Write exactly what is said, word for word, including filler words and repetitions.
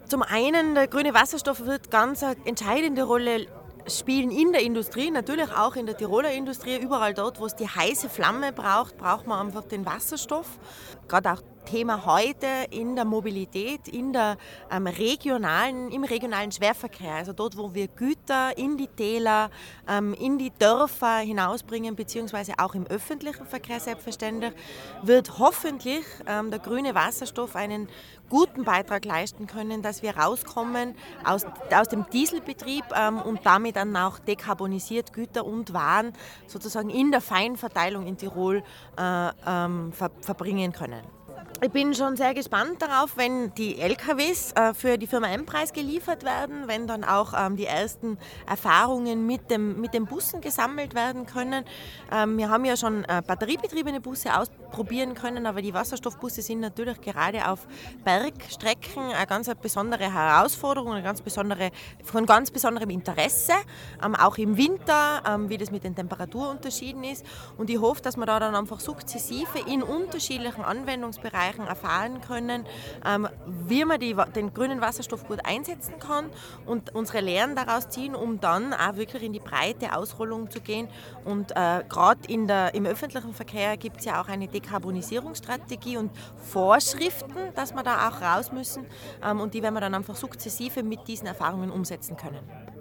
Zum einen, der grüne Wasserstoff wird ganz eine entscheidende Rolle spielen in der Industrie, natürlich auch in der Tiroler Industrie. Überall dort, wo es die heiße Flamme braucht, braucht man einfach den Wasserstoff. Gerade auch Thema heute in der Mobilität, in der ähm, regionalen, im regionalen Schwerverkehr, also dort, wo wir Güter in die Täler, ähm, in die Dörfer hinausbringen, beziehungsweise auch im öffentlichen Verkehr selbstverständlich, wird hoffentlich ähm, der grüne Wasserstoff einen guten Beitrag leisten können, dass wir rauskommen aus, aus dem Dieselbetrieb ähm, und damit dann auch dekarbonisiert Güter und Waren sozusagen in der Feinverteilung in Tirol äh, ähm, ver, verbringen können. Ich bin schon sehr gespannt darauf, wenn die L K Ws äh, für die Firma M-Preis geliefert werden, wenn dann auch ähm, die ersten Erfahrungen mit, dem, mit den Bussen gesammelt werden können. Ähm, wir haben ja schon äh, batteriebetriebene Busse ausprobieren können, aber die Wasserstoffbusse sind natürlich gerade auf Bergstrecken eine ganz besondere Herausforderung, eine ganz besondere, von ganz besonderem Interesse, ähm, auch im Winter, ähm, wie das mit den Temperaturunterschieden ist. Und ich hoffe, dass wir da dann einfach sukzessive in unterschiedlichen Anwendungsbereichen erfahren können, ähm, wie man die, den grünen Wasserstoff gut einsetzen kann und unsere Lehren daraus ziehen, um dann auch wirklich in die breite Ausrollung zu gehen. Und äh, gerade im öffentlichen Verkehr gibt es ja auch eine Dekarbonisierungsstrategie und Vorschriften, dass wir da auch raus müssen. Ähm, und die werden wir dann einfach sukzessive mit diesen Erfahrungen umsetzen können.